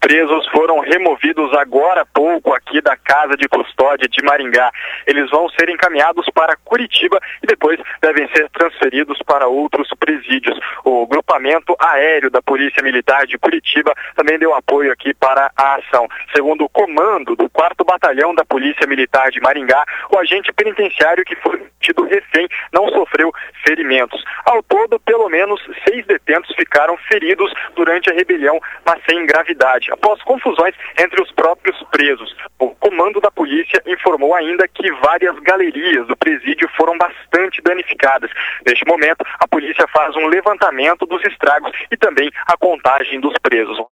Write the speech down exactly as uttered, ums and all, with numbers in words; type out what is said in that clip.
presos foram removidos agora há pouco aqui da Casa de Custódia de Maringá. Eles vão ser encaminhados para Curitiba e depois devem ser transferidos para outros presídios. O grupamento aéreo da Polícia Militar de Curitiba também deu apoio aqui para a ação. Segundo o comando do quarto Batalhão da Polícia Militar de Maringá, o agente penitenciário que foi tido refém não sofreu ferimentos. Ao todo, pelo menos seis detentos ficaram feridos durante a rebelião, mas sem gravidade, após confusões entre os próprios presos. O comando da polícia informou ainda que várias galerias do presídio foram bastante danificadas. Neste momento, a polícia faz um levantamento dos estragos e também a contagem dos presos.